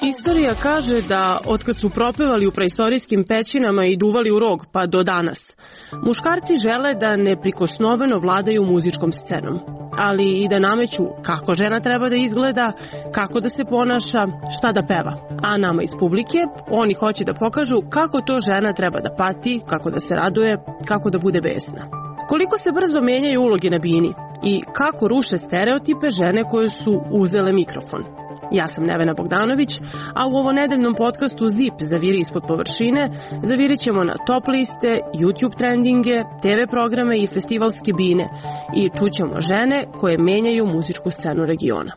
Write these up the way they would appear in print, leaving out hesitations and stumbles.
Istorija kaže da otkad su propevali u praistorijskim pećinama i duvali u rog pa do danas, muškarci žele da neprikosnoveno vladaju muzičkom scenom, ali i da nameću kako žena treba da izgleda, kako da se ponaša, šta da peva. A nama iz publike oni hoće da pokažu kako to žena treba da pati, kako da se raduje, kako da bude besna. Koliko se brzo menjaju uloge na bini i kako ruše stereotipe žene koje su uzele mikrofon. Ja sam Nevena Bogdanović, a u ovonedeljnom podcastu ZIP Zaviri ispod površine zavirit ćemo na top liste, YouTube trendinge, TV programe i festivalske bine i čućemo žene koje menjaju muzičku scenu regiona.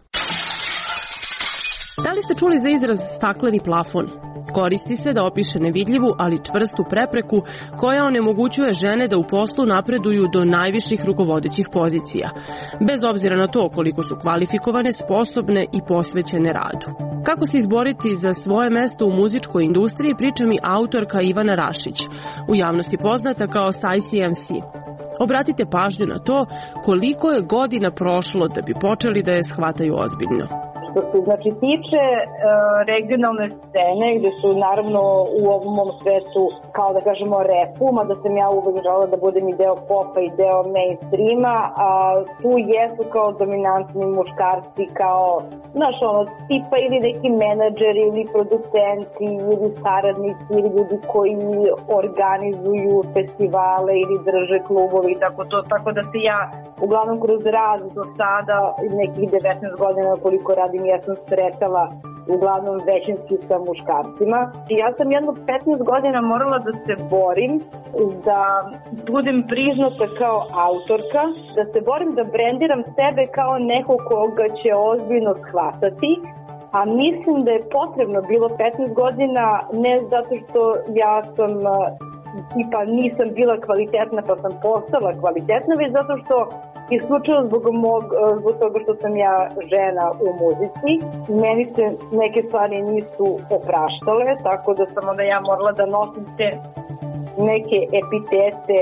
Da li ste čuli za izraz stakleni plafon? Koristi se da opiše nevidljivu, ali čvrstu prepreku koja onemogućuje žene da u poslu napreduju do najviših rukovodećih pozicija, bez obzira na to koliko su kvalifikovane, sposobne i posvećene radu. Kako se izboriti za svoje mesto u muzičkoj industriji, priča mi autorka Ivana Rašić, u javnosti poznata kao Sajsi MC. Obratite pažnju na to koliko je godina prošlo da bi počeli da je shvataju ozbiljno. Što se znači tiče regionalne scene, gde su naravno u ovom mom svetu, kao da kažemo repu, mada sam ja uvek žela da budem i deo popa i deo mainstreama, a tu jesu kao dominantni muškarci, kao, znaš, ono, tipa ili neki menadžeri ili producenti ili saradnici ili ljudi koji organizuju festivale ili drže klubovi i tako da se ja uglavnom kroz rad do sada, nekih 19 godina koliko radim, ja sam sretala uglavnom većinski sa muškarcima. I ja sam jedno 15 godina morala da se borim, da budem priznata kao autorka, da se borim da brendiram sebe kao neko koga će ozbiljno shvatati, a mislim da je potrebno bilo 15 godina, ne zato što ja sam tipa nisam bila kvalitetna pa sam postala kvalitetna, već zato što isključivo zbog toga što sam ja žena u muzici. Meni se neke stvari nisu opraštale, tako da sam onda ja morala da nosim te neke epitete,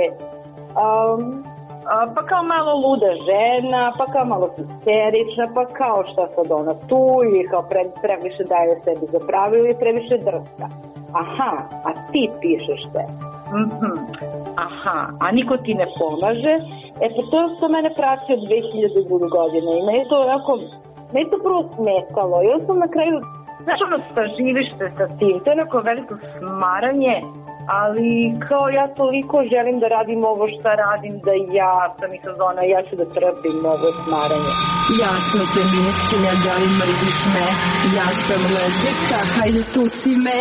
pa kao malo luda žena, pa kao malo histerična, pa kao šta sad ona tu, ili kao previše daje sebi za pravilo ili previše drska. Aha, a ti pišeš te. Aha, a niko ti ne pomaže. Pa to što mene prati od 2002. godine i meni to prvo smetalo i onda sam na kraju, znaš ono, živište sa tim, to je onako veliko smaranje, ali kao ja toliko želim da radim ovo šta radim, da ja sam iz zona, ja ću da trpim ovo smaranje. Ja sam feministkinja, da li mrziš me? Ja sam lezbika, hajde tuci me.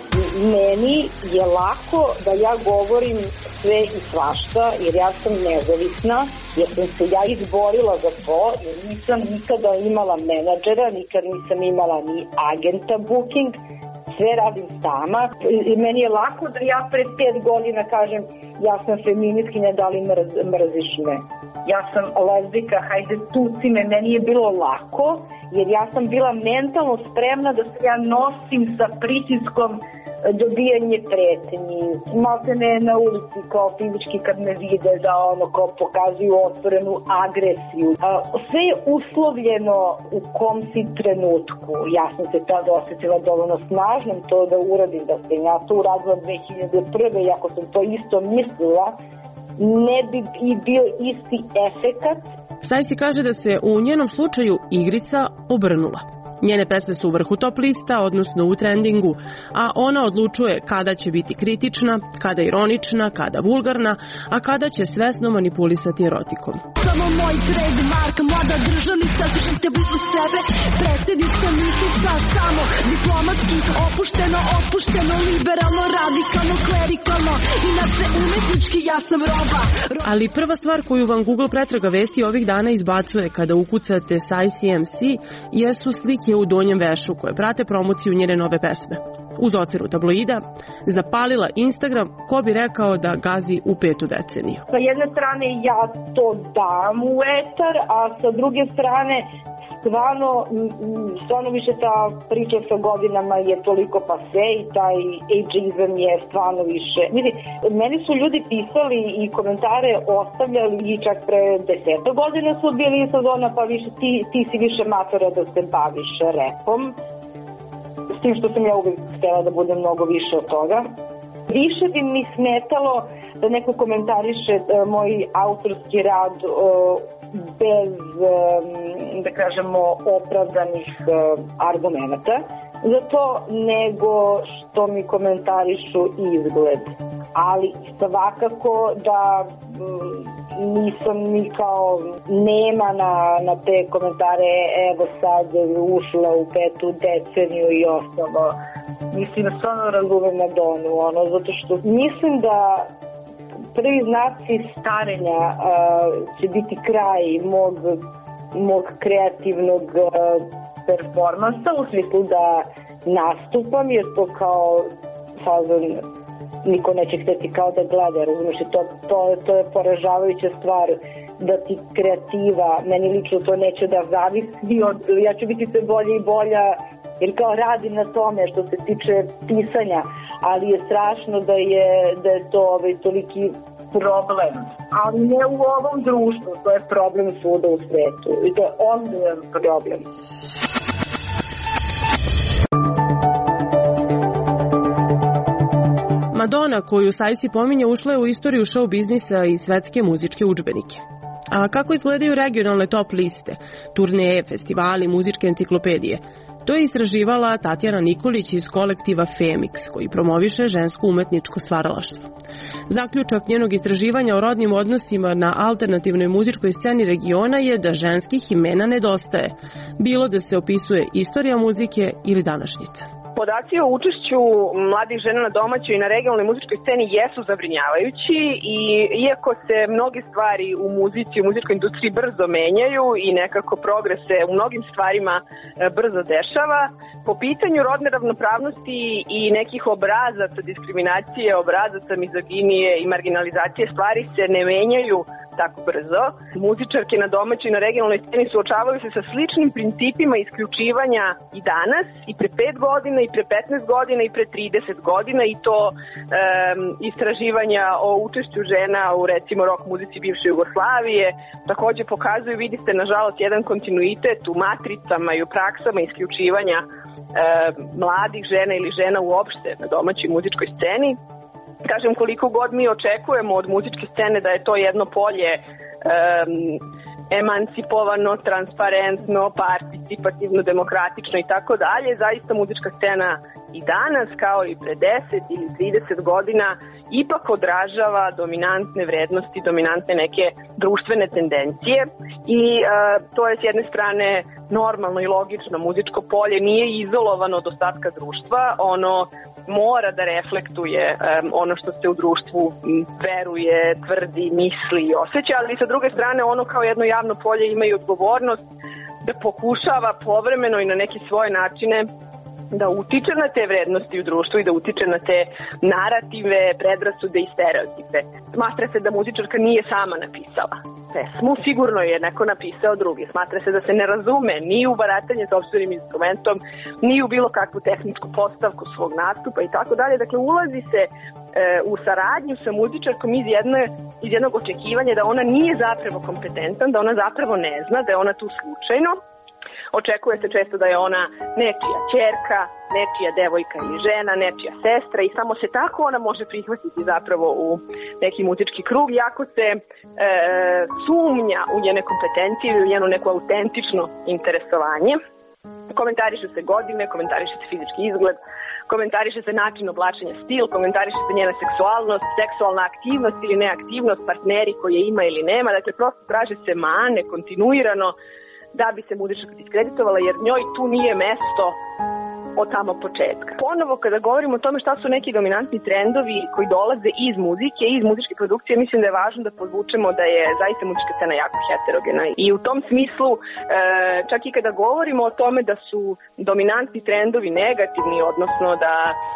Meni je lako da ja govorim sve i svašta, jer ja sam nezavisna, jer sam se ja izborila za to, jer nisam nikada imala menadžera, nikad nisam imala ni agenta booking, sve radim sama. I meni je lako da ja pred 5 godina kažem ja sam feministkinja, da li mrziš me? Ja sam lezbika, hajde tuci me. Meni je bilo lako, jer ja sam bila mentalno spremna da se ja nosim sa pritiskom dobijanje pretnji, maltene na ulici kao fizički kad me vide da ono kao pokazuju otvorenu agresiju. Sve je uslovljeno u kom si trenutku. Ja sam se tada osjetila dovoljno snažnom to da uradim, da sam ja to uradila 2001. I ako sam to isto mislila, ne bi i bio isti efekat. Sajsi kaže da se u njenom slučaju igrica obrnula. Njene pesme su u vrhu top lista, odnosno u trendingu, a ona odlučuje kada će biti kritična, kada ironična, kada vulgarna, a kada će svesno manipulisati erotikom. Samo moj trademark, mlada državnica, držam te blizu sebe, predsjednica mislica, samo diplomatski, opušteno, liberalno, radikalno, klerikalno, inače umetnički ja sam roba. Ali prva stvar koju vam Google pretraga vesti ovih dana izbacuje kada ukucate Sajsi MC jesu slike u donjem vešu koje prate promociju njene nove pesme. Uz ocenu tabloida zapalila Instagram, ko bi rekao da gazi u 5. deceniju. Sa jedne strane ja to dam u etar, a sa druge strane stvarno više ta priča sa godinama je toliko pase i taj ageizam je stvarno više. Meni su ljudi pisali i komentare ostavljali i čak pre 10 godina su bili sa zona, pa više ti si više matora da se baviš repom. s tim što sam ja uvek htela da budem mnogo više od toga. Više bi mi smetalo da neko komentariše moj autorski rad bez, da kažemo, opravdanih argumenta za to, nego što mi komentarišu izgled. Ali svakako da nisam ni kao nema na te komentare, evo sad ušla u 5. deceniju i ostalo. Mislim, stvarno razumem Madonu, zato što mislim da prvi znaci starenja će biti kraj mog kreativnog performansa, u smislu da nastupam, jer to kao fazon niko neće hteti kao da gleda, razumiješ, to je poražavajuća stvar da ti kreativa, meni lično to neće da zavisi od, ja ću biti sve bolje i bolja, jer kao radim na tome što se tiče pisanja, ali je strašno da je to toliki problem, ali ne u ovom društvu, to je problem svuda u svetu i to je ozbiljan problem. Madonna, koju Sajsi pominje, ušla je u istoriju show biznisa i svetske muzičke udžbenike. A kako izgledaju regionalne top liste, turneje, festivali, muzičke enciklopedije? To je istraživala Tatjana Nikolić iz kolektiva Femix, koji promoviše žensko umetničko stvaralaštvo. Zaključak njenog istraživanja o rodnim odnosima na alternativnoj muzičkoj sceni regiona je da ženskih imena nedostaje, bilo da se opisuje istorija muzike ili današnjica. Podaci o učešću mladih žena na domaćoj i na regionalnoj muzičkoj sceni jesu zabrinjavajući i iako se mnoge stvari u muzici, u muzičkoj industriji brzo menjaju i nekako progres se u mnogim stvarima brzo dešava, po pitanju rodne ravnopravnosti i nekih obrazaca diskriminacije, obrazaca mizoginije i marginalizacije stvari se ne menjaju tako brzo. Muzičarke na domaćoj i na regionalnoj sceni suočavaju se sa sličnim principima isključivanja i danas, i pre 5 godina, i pre 15 godina, i pre 30 godina, i to istraživanja o učešću žena u, recimo, rock muzici bivše Jugoslavije takođe pokazuju, vidite, nažalost, jedan kontinuitet u matricama i u praksama isključivanja mladih žena ili žena uopšte na domaćoj muzičkoj sceni. Kažem, koliko god mi očekujemo od muzičke scene da je to jedno polje emancipovano, transparentno, participativno, demokratično i tako dalje, zaista muzička scena i danas, kao i pre 10 ili 30 godina, ipak odražava dominantne vrednosti, dominantne neke društvene tendencije i to je s jedne strane normalno i logično. Muzičko polje nije izolovano od ostatka društva, ono mora da reflektuje ono što se u društvu veruje, tvrdi, misli i osjeća, ali sa druge strane ono kao jedno javno polje ima i odgovornost da pokušava povremeno i na neke svoje načine da utiče na te vrednosti u društvu i da utiče na te narative, predrasude i stereotipe. Smatra se da muzičarka nije sama napisala pesmu, sigurno je neko napisao drugi. Smatra se da se ne razume ni u baratanje sopstvenim instrumentom, ni u bilo kakvu tehničku postavku svog nastupa i tako dalje. Dakle, ulazi se u saradnju sa muzičarkom iz jednog očekivanja da ona nije zapravo kompetentna, da ona zapravo ne zna, da je ona tu slučajno. Očekuje se često da je ona nečija ćerka, nečija devojka ili žena, nečija sestra i samo se tako ona može prihvatiti zapravo u neki muzički krug, jako se sumnja u njene kompetencije ili u njeno neko autentično interesovanje. Komentariše se godine, komentariše se fizički izgled, komentariše se način oblačenja, stil, komentariše se njena seksualnost, seksualna aktivnost ili neaktivnost, partneri koje ima ili nema. Dakle, prosto traže se mane kontinuirano da bi se muzičarka diskreditovala, jer njoj tu nije mesto od samog početka. Ponovo, kada govorimo o tome šta su neki dominantni trendovi koji dolaze iz muzike, iz muzičke produkcije, mislim da je važno da podvučemo da je zaista muzička scena jako heterogena. I u tom smislu, čak i kada govorimo o tome da su dominantni trendovi negativni, odnosno da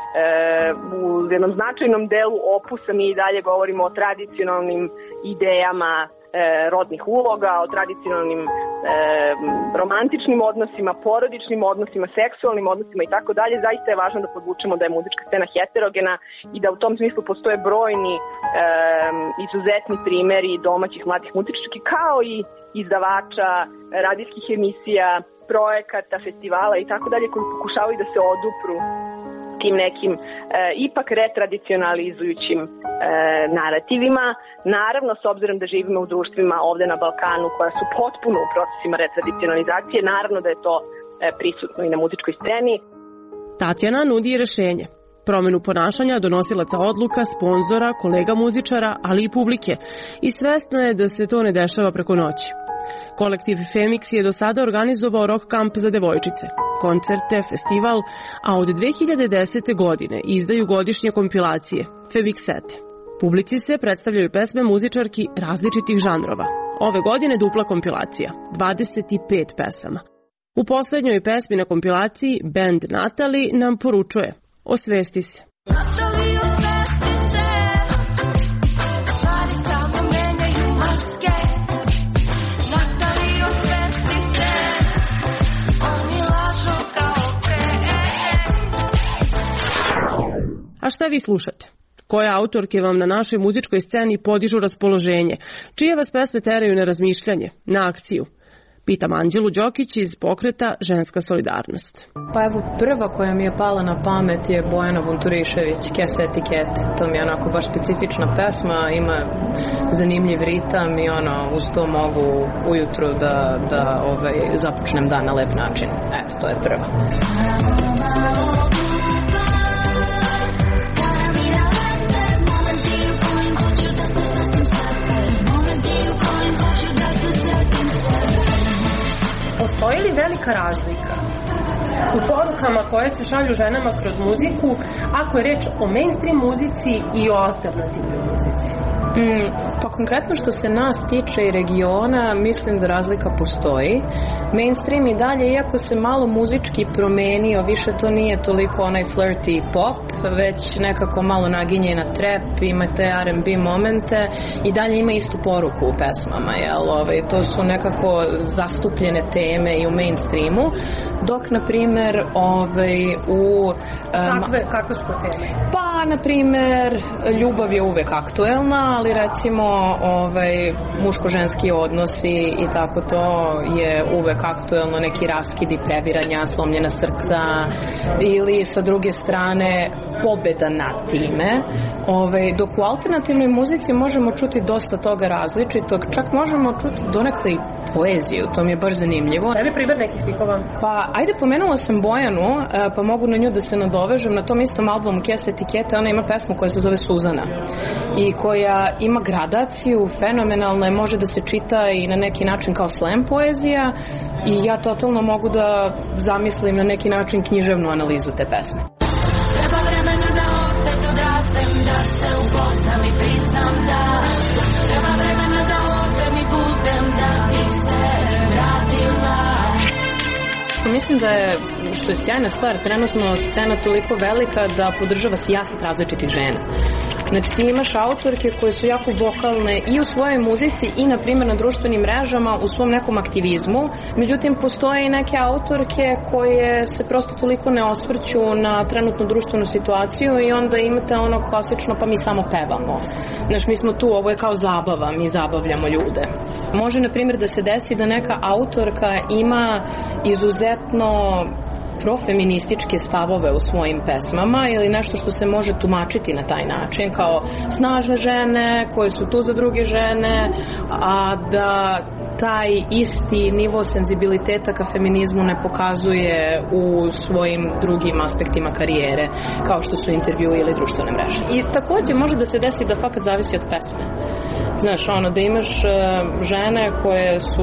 u jednom značajnom delu opusa mi i dalje govorimo o tradicionalnim idejama rodnih uloga, o tradicionalnim romantičnim odnosima, porodičnim odnosima, seksualnim odnosima i tako dalje, zaista je važno da podvučemo da je muzička scena heterogena i da u tom smislu postoje brojni izuzetni primeri domaćih mladih muzički, kao i izdavača, radijskih emisija, projekata, festivala i tako dalje, koji pokušavaju da se odupru tim nekim ipak retradicionalizujućim narativima. Naravno, s obzirom da živimo u društvima ovde na Balkanu koja su potpuno u procesima retradicionalizacije, naravno da je to prisutno i na muzičkoj sceni. Tatjana nudi rešenje. Promenu ponašanja donosilaca odluka, sponzora, kolega muzičara, ali i publike. I svesna je da se to ne dešava preko noći. Kolektiv Femix je do sada organizovao rock kamp za devojčice, koncerte, festival, a od 2010. godine izdaju godišnje kompilacije, Femixete. Publici se predstavljaju pesme muzičarki različitih žanrova. Ove godine dupla kompilacija, 25 pesama. U poslednjoj pesmi na kompilaciji band Natali nam poručuje: osvesti se. Natali, osvesti se, stvari samo menjaju maske. Natali, osvesti se, oni lažu kao pre. A šta vi slušate? Koje autorke vam na našoj muzičkoj sceni podižu raspoloženje? Čije vas pesme teraju na razmišljanje, na akciju? Pitam Anđelu Đokić iz pokreta Ženska solidarnost. Pa evo, prva koja mi je pala na pamet je Bojana Vunturišević, Kese etikete. To mi je onako baš specifična pesma, ima zanimljiv ritam i uz to mogu ujutru da započnem dan na lep način. Eto, to je prva. Postoji li velika razlika u porukama koje se šalju ženama kroz muziku, ako je reč o mainstream muzici i o alternativnoj muzici? Pa konkretno što se nas tiče i regiona, mislim da razlika postoji. Mainstream i dalje, iako se malo muzički promenio, više to nije toliko onaj flirty pop, već nekako malo naginje na trap, ima te R&B momente i dalje ima istu poruku u pesmama, jel? To su nekako zastupljene teme i u mainstreamu, dok na primer Kakve su teme? Pa na primer ljubav je uvek aktuelna, ali recimo muško-ženski odnosi i tako to je uvek aktuelno, neki raskidi, previranja, slomljena srca ili sa druge strane pobeda nad time. Dok u alternativnoj muzici možemo čuti dosta toga različitog, čak možemo čuti donekle i poeziju, to mi je baš zanimljivo. Evi primer nekih stihova. Pa ajde, pomenula sam Bojanu, pa mogu na nju da se nadovežem. Na tom istom albumu Kese etikete ona ima pesmu koja se zove Suzana i koja ima gradaciju, fenomenalna je, može da se čita i na neki način kao slam poezija i ja totalno mogu da zamislim na neki način književnu analizu te pesme. Treba vremena da opet odrastem, da se upoznam i priznam da treba vremena da opet mi budem da bi se vratila. Mislim da je, što je sjajna stvar, trenutno scena toliko velika da podržava sijaset različitih žena. Znači ti imaš autorke koje su jako vokalne i u svojoj muzici i na primjer na društvenim mrežama u svom nekom aktivizmu, međutim postoje i neke autorke koje se prosto toliko ne osvrću na trenutnu društvenu situaciju i onda imate ono klasično pa mi samo pevamo. Znači mi smo tu, ovo je kao zabava, mi zabavljamo ljude. Može na primjer da se desi da neka autorka ima izuzetno profeminističke stavove u svojim pesmama ili nešto što se može tumačiti na taj način kao snažne žene koje su tu za druge žene, a da taj isti nivo senzibiliteta ka feminizmu ne pokazuje u svojim drugim aspektima karijere, kao što su intervju ili društvene mreže. I takođe može da se desi da fakat zavisi od pesme. Znaš, da imaš žene koje su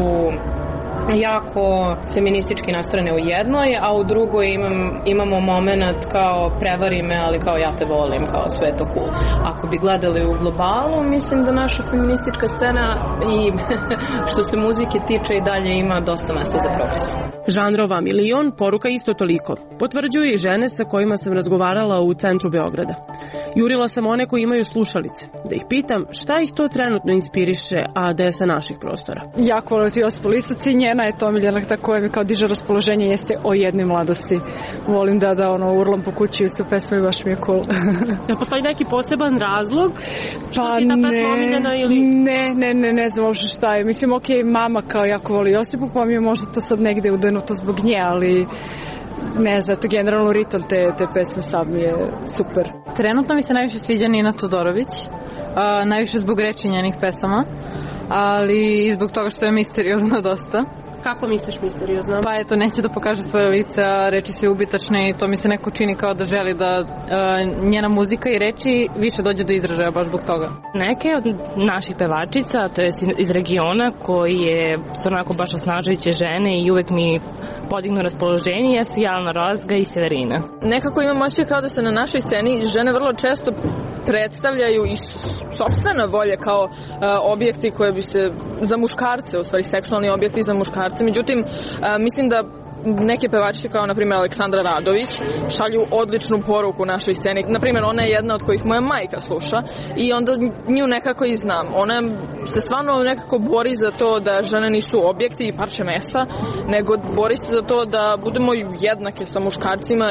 jako feministički nastrojene u jednoj, a u drugoj imamo moment kao prevari me, ali kao ja te volim, kao sve to cool. Ako bi gledali u globalu, mislim da naša feministička scena i što se muzike tiče i dalje ima dosta mesta za progres. Žanrova milion, poruka isto toliko. Potvrđuju i žene sa kojima sam razgovarala u centru Beograda. Jurila sam one koji imaju slušalice, da ih pitam šta ih to trenutno inspiriše, a da je sa naših prostora. Jako volim Josipu Lisac i njenu žena je to omiljena koja mi kao diže raspoloženje jeste O jednoj mladosti. Volim da urlam po kući istu pesmu i baš mi je cool. Da postoji neki poseban razlog što pa ti je ta pesma omiljena ili... Ne znam uopšte šta je. Mislim, mama kao jako voli Josipu, pa mi je možda to sad negde udenuto zbog nje, ali ne znam, to generalno ritam te pesme sam je super. Trenutno mi se najviše sviđa Nina Todorović, najviše zbog reči njenih pesama, ali i zbog toga što je misteriozna dosta. Kako misliš misteriozno? Pa eto, neće da pokaže svoje lice, a reči su ubitačne i to mi se neko čini kao da želi da njena muzika i reči više dođe do izražaja baš zbog toga. Neke od naših pevačica, to je iz regiona, koji su onako baš osnažujuće žene i uvek mi podignu raspoloženje, jesu Jelena Rozga i Severina. Nekako imam osjećaj kao da se na našoj sceni žene vrlo često predstavljaju i sopstvena volje kao objekti koje bi se za muškarce, u stvari seksualni objekti za muškarce. Međutim, mislim da neke pevačice kao na primjer Aleksandra Radović šalju odličnu poruku našoj sceni. Na primjer, ona je jedna od kojih moja majka sluša i onda nju nekako i znam. Ona se stvarno nekako bori za to da žene nisu objekti i parče mesa, nego bori se za to da budemo jednake sa muškarcima.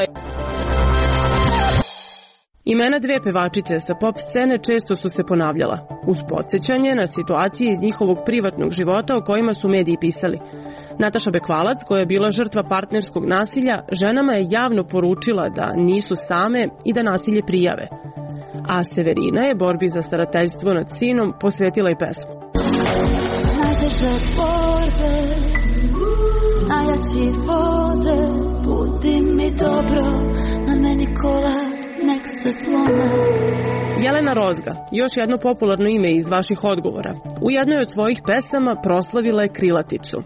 Imena dve pevačice sa pop scene često su se ponavljala, uz podsjećanje na situacije iz njihovog privatnog života o kojima su mediji pisali. Nataša Bekvalac, koja je bila žrtva partnerskog nasilja, ženama je javno poručila da nisu same i da nasilje prijave. A Severina je borbi za starateljstvo nad sinom posvetila i pesmu. Najteže borbe, najjači vode, budi mi dobro, na meni kola nek se slome. Jelena Rozga, još jedno popularno ime iz vaših odgovora, u jednoj od svojih pesama proslavila je krilaticu.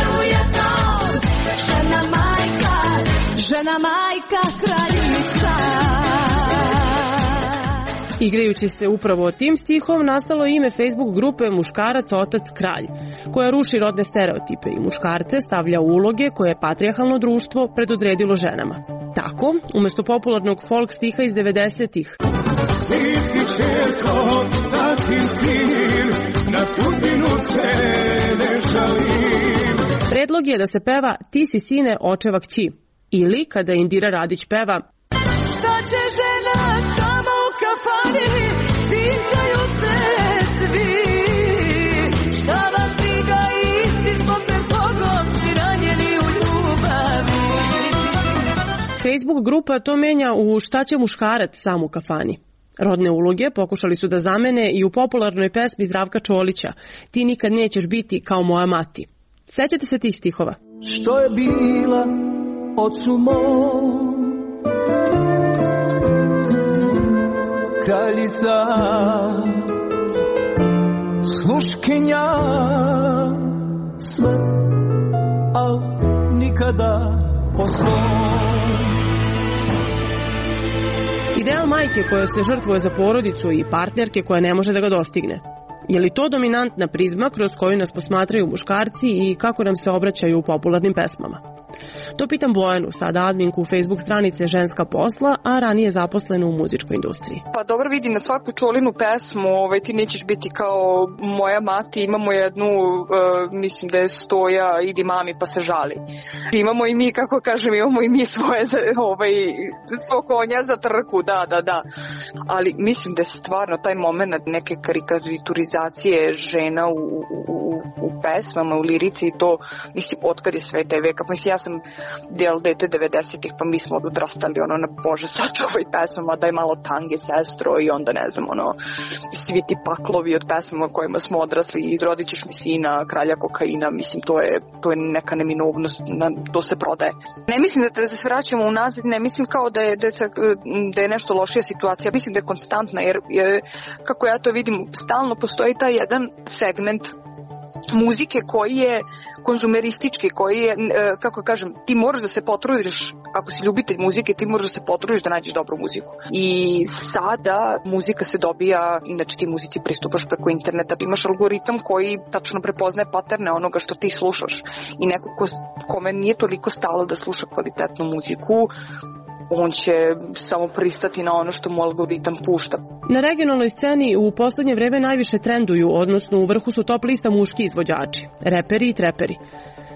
Žena majka, kraljica. Igrajući se upravo tim stihom nastalo ime Facebook grupe Muškarac, otac, kralj, koja ruši rodne stereotipe i muškarce stavlja u uloge koje je patrijarhalno društvo predodredilo ženama. Tako, umesto popularnog folk stiha iz 90-ih Ti si čerko, tatin sin, na sudbinu se ne žalim. Predlog je da se peva Ti si sine očeva kći, ili kada Indira Radić peva Šta će žena sama u kafani, pitaju se svi. Šta vas briga, isti smo pred Bogom, svi ranjeni u ljubavi. Facebook grupa to menja u Šta će muškarac sam u kafani. Rodne uloge pokušali su da zamene i u popularnoj pesmi Zdravka Čolića Ti nikad nećeš biti kao moja mati. Sećate se tih stihova? Što je bila ocu mom, kraljica, sluškinja, sve, al nikada po svom. Ideal majke koja se žrtvuje za porodicu i partnerke koja ne može da ga dostigne. Je li to dominantna prizma kroz koju nas posmatraju muškarci i kako nam se obraćaju u popularnim pesmama? To pitam Bojanu, sada adminku Facebook stranice Ženska posla, a ranije zaposlena u muzičkoj industriji. Pa dobro, vidim na svaku Čolinu pesmu ti nećeš biti kao moja mati, imamo jednu, mislim da je Stoja, idi mami pa se žali. Imamo i mi, kako kažem, imamo i mi svoje, svog konja za trku, da. Ali mislim da je stvarno taj moment neke karikaturizacije žena u pesmama, u lirici i to, mislim, otkad je sve te veka. Mislim, ja sam del dete 90-ih, pa mi smo odrastali na Bože sačuvaj pesmama, daj malo tange sestro i onda ne znam, svi ti paklovi od pesmama kojima smo odrasli i rodit ćeš mi sina, kralja kokaina, mislim, to je neka neminovnost, to se prodaje. Ne mislim da se vraćamo unazad, ne mislim kao da je nešto lošija situacija, mislim da je konstantna, jer kako ja to vidim, stalno postoji taj jedan segment muzike koji je konzumeristički, koji je, kako kažem, ti moraš da se potrudiš, ako si ljubitelj muzike, ti moraš da se potrudiš da nađeš dobru muziku. I sada muzika se dobija, znači ti muzici pristupaš preko interneta, imaš algoritam koji tačno prepoznaje paterne onoga što ti slušaš. I neko kome nije toliko stalo da sluša kvalitetnu muziku, on će samo pristati na ono što mu algoritam pušta. Na regionalnoj sceni u poslednje vreme najviše trenduju, odnosno u vrhu su top lista muški izvođači, reperi i treperi.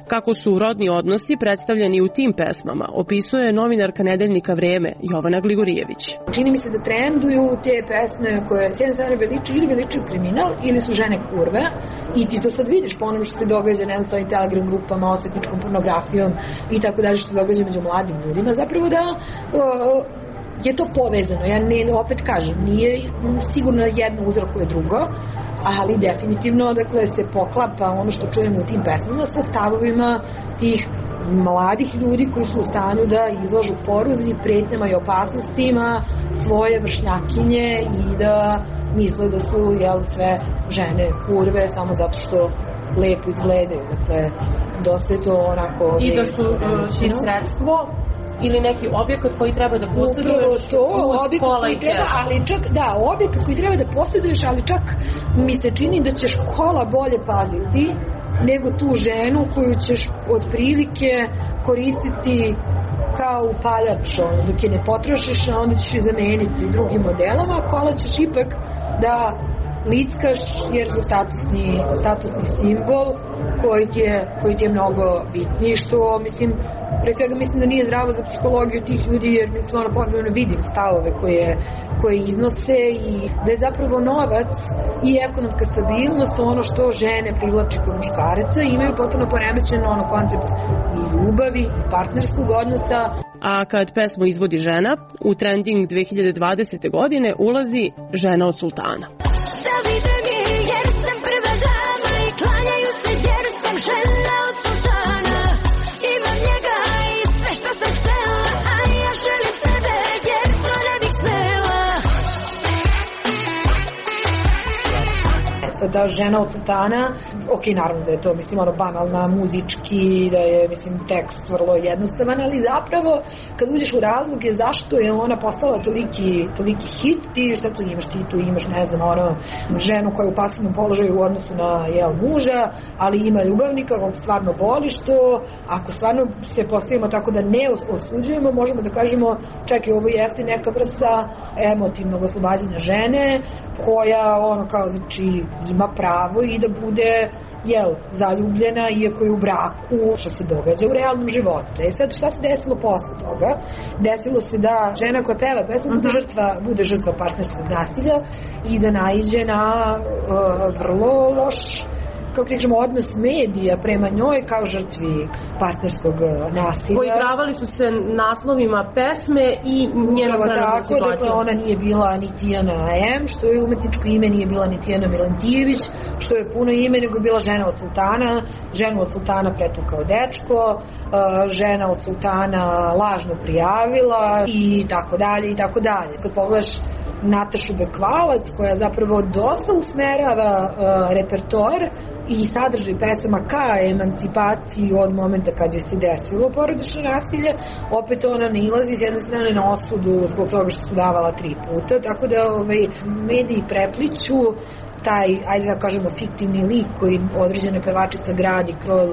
Kako su rodni odnosi predstavljeni u tim pesmama, opisuje novinarka nedeljnika Vreme Jovana Gligorijević. Čini mi se da trenduju te pesme koje s jedne strane veličaju kriminal ili su žene kurve i ti to sad vidiš po onom što se događa ne znam, sa Telegram grupama, osvetničkom pornografijom i tako dalje što se događa među mladim ljudima. Zapravo da je to povezano. Ja opet kažem, nije sigurno jedno uzrokuje drugo, ali definitivno dakle, se poklapa ono što čujemo u tim pesmama sa stavovima tih mladih ljudi koji su u stanju da izlažu poruzi, pretnjama i opasnostima svoje vršnjakinje i da misle da su sve žene kurve samo zato što lepo izgledaju. Dakle, dosta je to onako... I da su sredstvo ili neki objekat koji treba da posjeduješ uz kola i keš. Ali čak, da, objekat koji treba da posjeduješ, ali čak mi se čini da ćeš kola bolje paziti nego tu ženu koju ćeš otprilike koristiti kao upaljač, dok je ne potrošiš, a onda ćeš je zameniti drugim modelama, a kola ćeš ipak da lickaš jer su statusni simbol koji ti je mnogo bitniji, što mislim pre svega mislim da nije zdravo za psihologiju tih ljudi jer mislim ono potrebno vidim stavove koje iznose i da je zapravo novac i ekonomska stabilnost ono što žene privlači kod muškaraca i imaju potpuno poremećeno ono koncept i ljubavi i partnerskog odnosa. A kad pesmu izvodi žena, u trending 2020. godine ulazi Žena od sultana. Zavide mi jer sam prva dama i klanjaju se jer sam žena od sultana. Imam njega i sve što sam htela, a ja želim tebe jer to ne bih smela. Da Žena od sultana, ok, naravno da je to mislim ono banalna muzički, da je mislim tekst vrlo jednostavan, ali zapravo kad uđeš u razloge zašto je ona postala toliki hit, ti šta tu imaš, ti tu imaš ne znam ono ženu koja je u pasivnom položaju u odnosu na muža, ali ima ljubavnika kog stvarno boli, što ako stvarno se postavimo tako da ne osuđujemo, možemo da kažemo čak i ovo jeste neka vrsta emotivnog oslobađanja žene koja ono kao znači ima pravo i da bude zaljubljena iako je u braku, što se događa u realnom životu. Sad šta se desilo posle toga? Desilo se da žena koja peva pesmu bude žrtva partnerskog nasilja i da naiđe na vrlo loš kako kažemo, odnos medija prema njoj kao žrtvi partnerskog nasilja. Poigravali su se naslovima pesme i njena trenutna situacija. Dakle, ona nije bila ni Tijana M, što je umetničko ime, nije bila ni Tijana Milentijević, što je puno ime, nego je bila Žena od sultana. Ženu od sultana pretukao dečko, Žena od sultana lažno prijavila i tako dalje i tako dalje. Kad pogledaš Natašu Bekvalac, koja zapravo dosta usmerava repertoar i sadržaj pesama ka emancipaciji od momenta kad je se desilo porodično nasilje, opet ona nailazi s jedne strane na osudu zbog toga što su davala 3 puta, tako da mediji prepliću taj, ajde da kažemo, fiktivni lik koji određena pevačica gradi kroz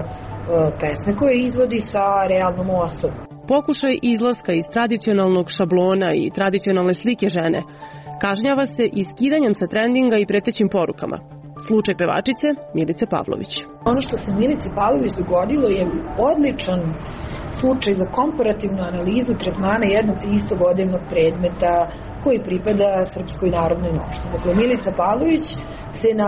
pesme koje izvodi sa realnom osobom. Pokušaj izlaska iz tradicionalnog šablona i tradicionalne slike žene kažnjava se iskidanjem sa trendinga i pretećim porukama. Slučaj pevačice Milice Pavlović. Ono što se Milice Pavlović dogodilo je odličan slučaj za komparativnu analizu tretmana jednog te istog odevnog predmeta koji pripada Srpskoj narodnoj nošnji. Dakle, Milica Pavlović se na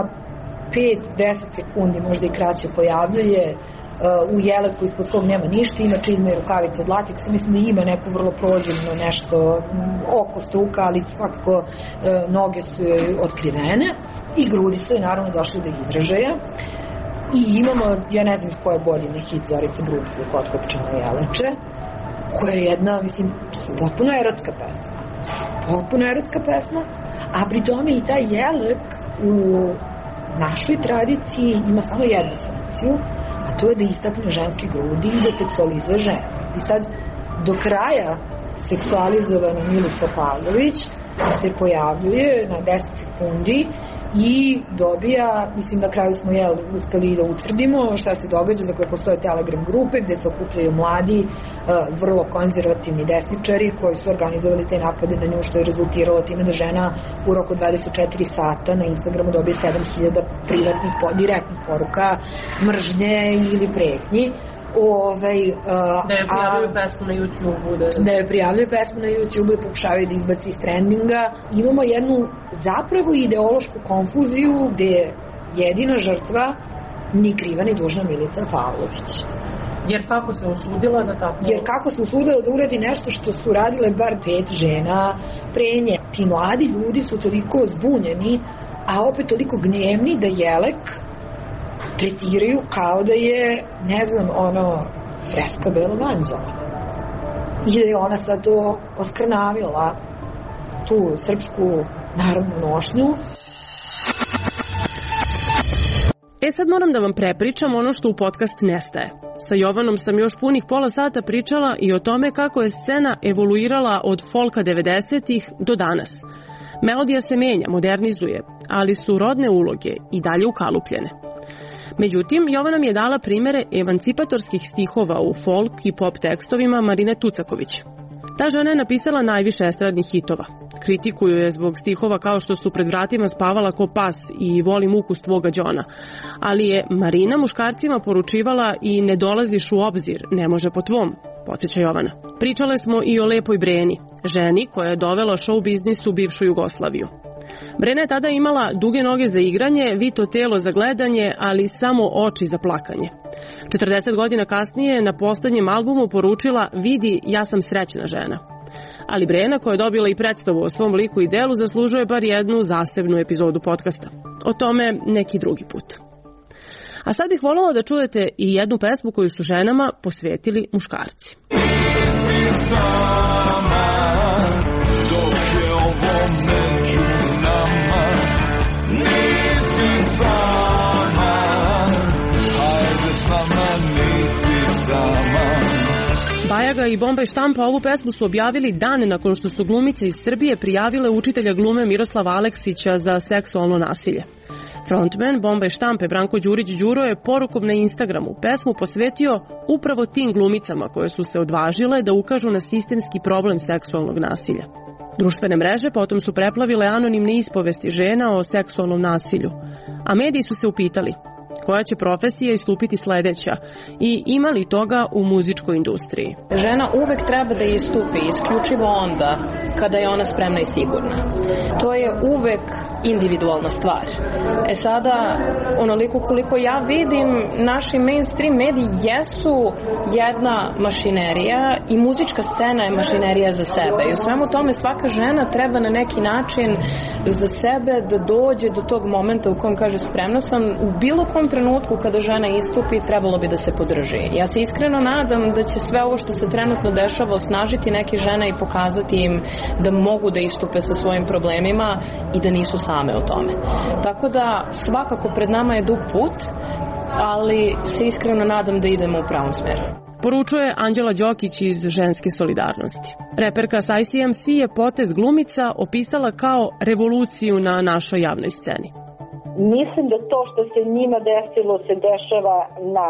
5-10 sekundi, možda i kraće, pojavljuje u jeleku ispod kog nema ništa, ima čizme i rukavice od lateksa, mislim da ima neko vrlo prozirno nešto oko struka, ali svakako noge su joj otkrivene i grudi su joj naravno došli do izražaja i imamo, ja ne znam iz koje godine, hit Zorice Gruclje Kod Kopčana Jeleče, koja je jedna, mislim, potpuno erotska pesma, a pri tome i taj jelek u našoj tradiciji ima samo jednu funkciju, a to je da istakne ženske grudi i da seksualizuje žene. I sad, do kraja seksualizovana Milica Pavlović se pojavljuje na 10 sekundi i dobija, mislim na kraju smo uspeli da utvrdimo šta se događa, dakle postoje Telegram grupe gde se okupljaju mladi, vrlo konzervativni desničari koji su organizovali te napade na nju, što je rezultiralo time da žena u roku 24 sata na Instagramu dobije 7000 privatnih direktnih poruka mržnje ili pretnji. Da je prijavljaju pesmu na YouTube-u. Da je prijavljaju pesmu na YouTube-u i pokušavaju da izbaci iz trendinga. Imamo jednu zapravo ideološku konfuziju gde je jedina žrtva ni kriva ni dužna Milica Pavlović. Jer kako se usudila da tako... Jer kako se usudila da uradi nešto što su radile bar 5 žena pre nje. Ti mladi ljudi su toliko zbunjeni, a opet toliko gnjevni da Jelek tretiraju kao da je, ne znam, freska Belog anđela. I da je ona sad to oskrnavila, tu srpsku narodnu nošnju. Sad moram da vam prepričam ono što u podcast nestaje. Sa Jovanom sam još punih pola sata pričala i o tome kako je scena evoluirala od folka 90-ih do danas. Melodija se menja, modernizuje, ali su rodne uloge i dalje ukalupljene. Međutim, Jovana mi je dala primere emancipatorskih stihova u folk i pop tekstovima Marine Tucaković. Ta žena je napisala najviše estradnih hitova. Kritikuju je zbog stihova kao što su Pred vratima spavala ko pas i Volim ukus tvoga đona. Ali je Marina muškarcima poručivala i Ne dolaziš u obzir, ne može po tvom, podsjeća Jovana. Pričale smo i o Lepoj Breni, ženi koja je dovela show biznis u bivšu Jugoslaviju. Brena je tada imala duge noge za igranje, vito telo za gledanje, ali samo oči za plakanje. 40 godina kasnije na poslednjem albumu poručila Vidi, ja sam srećna žena. Ali Brena, koja je dobila i predstavu o svom liku i delu, zaslužuje bar jednu zasebnu epizodu podcasta. O tome neki drugi put. A sad bih voljela da čujete i jednu pesmu koju su ženama posvetili muškarci. Bajaga i Bomba i štampa ovu pesmu su objavili dan nakon što su glumice iz Srbije prijavile učitelja glume Miroslava Aleksića za seksualno nasilje. Frontman Bomba i štampe Branko Đurić Đuro je porukom na Instagramu pesmu posvetio upravo tim glumicama koje su se odvažile da ukažu na sistemski problem seksualnog nasilja. Društvene mreže potom su preplavile anonimne ispovesti žena o seksualnom nasilju, a mediji su se upitali koja će profesija istupiti sledeća i ima li toga u muzičkoj industriji. Žena uvek treba da istupi isključivo onda kada je ona spremna i sigurna. To je uvek individualna stvar. Sada, onoliko koliko ja vidim, naši mainstream mediji jesu jedna mašinerija i muzička scena je mašinerija za sebe. I u svemu tome svaka žena treba na neki način za sebe da dođe do tog momenta u kojem kaže spremna sam. U bilo kom trenutku kada žena istupi trebalo bi da se podrži. Ja se iskreno nadam da će sve ovo što se trenutno dešava osnažiti neke žene i pokazati im da mogu da istupe sa svojim problemima i da nisu same u tome. Tako da svakako pred nama je dug put, ali se iskreno nadam da idemo u pravom smeru. Poručuje Anđela Đokić iz Ženske solidarnosti. Reperka s ICMC je potez glumica opisala kao revoluciju na našoj javnoj sceni. Mislim da to što se njima desilo se dešava na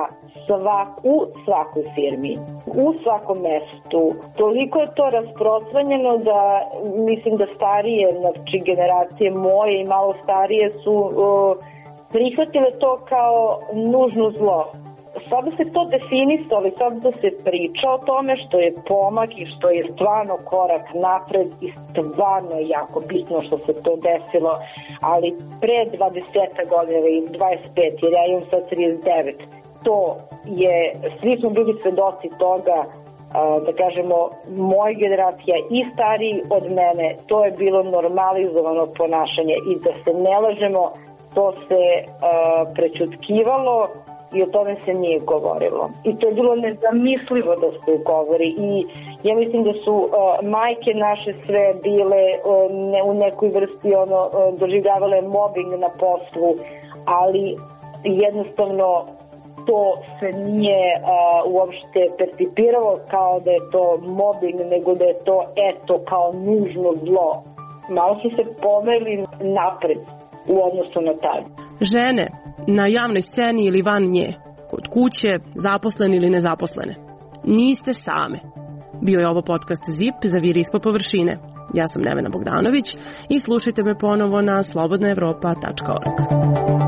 svakoj firmi, u svakom mestu. Toliko je to rasprostranjeno da mislim da starije, znači generacije moje i malo starije su prihvatile to kao nužno zlo. Sada se to definisalo i sada se priča o tome što je pomak i što je stvarno korak napred i stvarno je jako bitno što se to desilo, ali pre 20 godina i 25, jer ja imam sad 39, to je, svi smo bili svedoci toga, da kažemo, moja generacija i stariji od mene, to je bilo normalizovano ponašanje i da se ne lažemo, to se prećutkivalo i o tome se nije govorilo. I to je bilo nezamislivo da se govori i ja mislim da su majke naše sve bile u nekoj vrsti doživljavale mobbing na poslu, ali jednostavno to se nije uopšte percipiralo kao da je to mobbing, nego da je to eto kao nužno zlo. Malo su se pomeli napred. u odnosu na tad. Žene na javnoj sceni ili van nje, kod kuće, zaposlene ili nezaposlene. Niste same. Bio je ovo podcast ZIP za Viri ispod površine. Ja sam Nevena Bogdanović i slušajte me ponovo na slobodnaevropa.org.